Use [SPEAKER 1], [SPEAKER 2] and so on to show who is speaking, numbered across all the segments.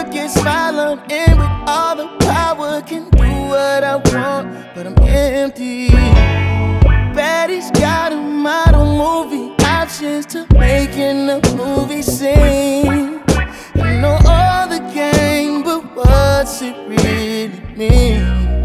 [SPEAKER 1] pocket smile, I'm in with all the power. Can do what I want, but I'm empty. Baddies got a model, movie options to making a movie scene. I know all the game, but what's it really mean?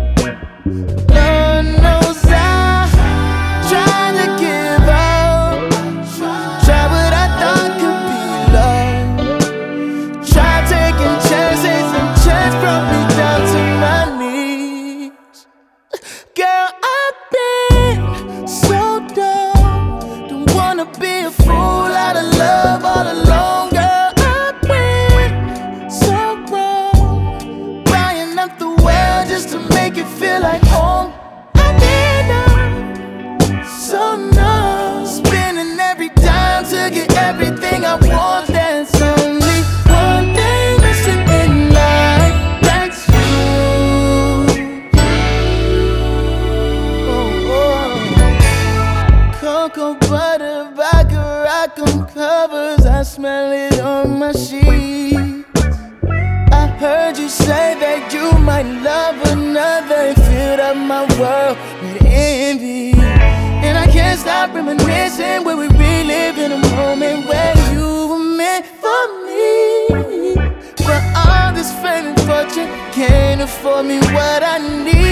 [SPEAKER 1] Lord knows I tried to give up, tried what I thought could be love, tried taking chances and chance brought me down to my knees. Girl, I've been so dumb, don't wanna be a fool out of love all alone. Girl, I've been so wrong, buying up the world just to make it feel like home. I've been so numb, spending every dime to get everything I want. There's only one thing missing in life, that's you. Cocoa butter, vodka, rock 'em covers. I smell it on my sheets. I heard you say that you might love another and filled up my world with envy. And I can't stop reminiscing where we relive in a moment where you were meant for me. But all this fame and fortune can't afford me what I need.